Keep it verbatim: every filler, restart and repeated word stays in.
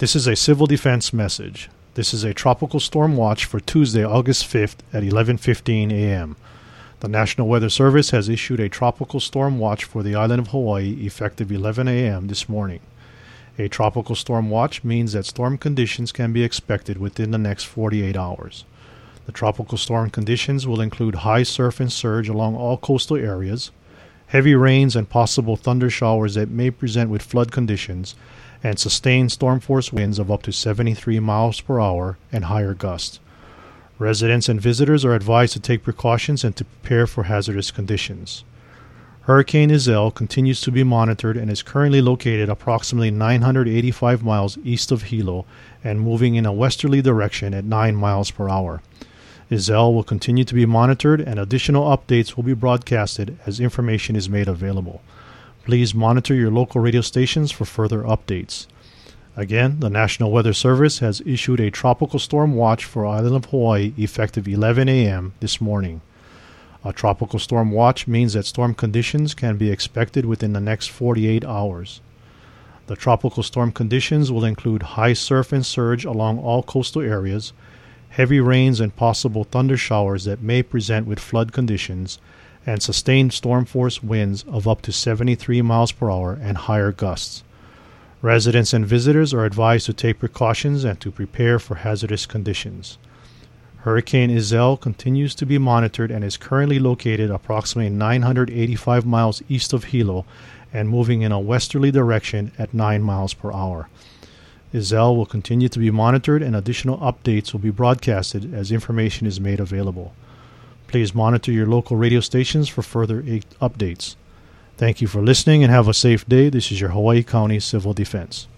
This is a civil defense message. This is a tropical storm watch for Tuesday, August fifth at eleven fifteen a.m. The National Weather Service has issued a tropical storm watch for the island of Hawaii effective eleven a.m. this morning. A tropical storm watch means that storm conditions can be expected within the next forty-eight hours. The tropical storm conditions will include high surf and surge along all coastal areas, heavy rains and possible thunder showers that may present with flood conditions, and sustained storm force winds of up to seventy-three miles per hour and higher gusts. Residents and visitors are advised to take precautions and to prepare for hazardous conditions. Hurricane Iselle continues to be monitored and is currently located approximately nine hundred eighty-five miles east of Hilo and moving in a westerly direction at nine miles per hour. Iselle will continue to be monitored and additional updates will be broadcasted as information is made available. Please monitor your local radio stations for further updates. Again, the National Weather Service has issued a tropical storm watch for the island of Hawaii effective eleven a.m. this morning. A tropical storm watch means that storm conditions can be expected within the next forty-eight hours. The tropical storm conditions will include high surf and surge along all coastal areas, heavy rains and possible thunder showers that may present with flood conditions, and sustained storm force winds of up to seventy-three miles per hour and higher gusts. Residents and visitors are advised to take precautions and to prepare for hazardous conditions. Hurricane Iselle continues to be monitored and is currently located approximately nine hundred eighty-five miles east of Hilo and moving in a westerly direction at nine miles per hour. Iselle will continue to be monitored and additional updates will be broadcasted as information is made available. Please monitor your local radio stations for further updates. Thank you for listening and have a safe day. This is your Hawaii County Civil Defense.